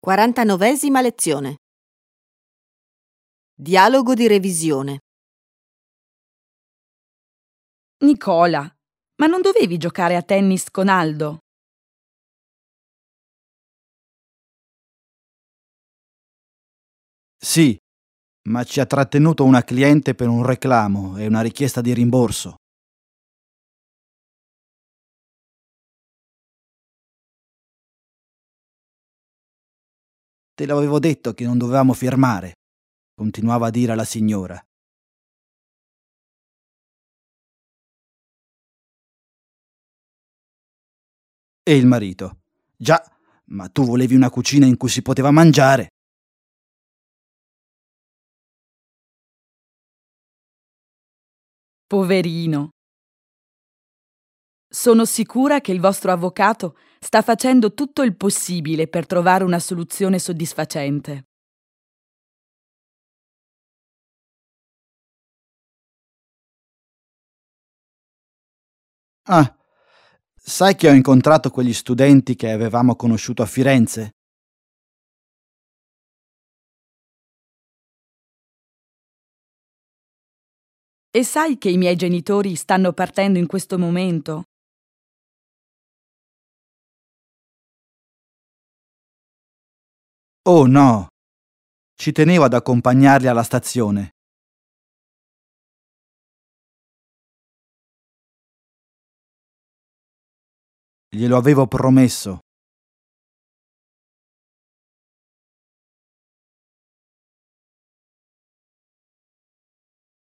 49ª lezione. Dialogo di revisione. Nicola, ma non dovevi giocare a tennis con Aldo? Sì, ma ci ha trattenuto una cliente per un reclamo e una richiesta di rimborso. Te l'avevo detto che non dovevamo firmare, continuava a dire la signora. E il marito: già, ma tu volevi una cucina in cui si poteva mangiare. Poverino. Sono sicura che il vostro avvocato sta facendo tutto il possibile per trovare una soluzione soddisfacente. Ah, sai che ho incontrato quegli studenti che avevamo conosciuto a Firenze? E sai che i miei genitori stanno partendo in questo momento? Oh no, ci tenevo ad accompagnarli alla stazione. Glielo avevo promesso.